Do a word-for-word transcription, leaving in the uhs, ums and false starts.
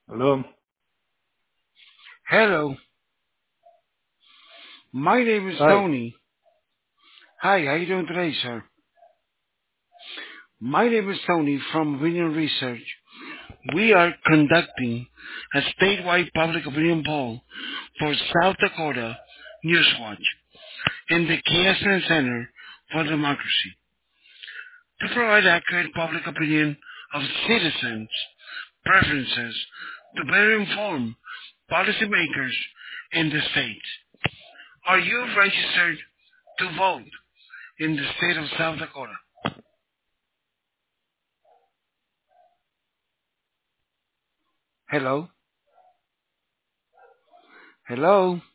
Hello. Hello, my name is Hi. Tony. Hi, how you doing today, sir? My name is Tony from Opinion Research. We are conducting a statewide public opinion poll for South Dakota Newswatch in the K S N Center for Democracy to provide accurate public opinion of citizens' preferences to better inform policymakers in the state. Are you registered to vote in the state of South Dakota? Hello? Hello?